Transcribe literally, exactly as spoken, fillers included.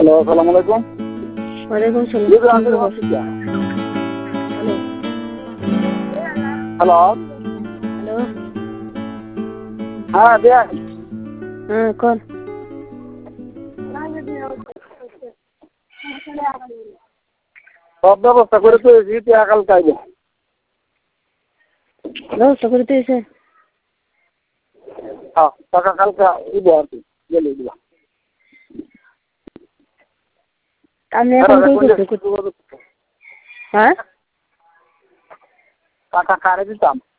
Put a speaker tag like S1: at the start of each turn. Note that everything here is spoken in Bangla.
S1: হ্যালো, আসসালামু আলাইকুম।
S2: ওয়ালাইকুম সালাম।
S1: জি, আমি অসুবিধা।
S2: হ্যালো
S1: হ্যালো,
S2: হ্যালো
S1: হ্যাঁ দেন।
S2: হ্যাঁ কর।
S1: সব ব্যবস্থা করে তো এসি আকাল চাইব।
S2: ব্যবস্থা করে দিয়েছে।
S1: হ্যাঁ, টাকা কালকে দিব আর কি, গেলে দিব।
S2: আপনি এখন কই করতে করতে হ্যাঁ
S1: টাকা কারে দিতাম।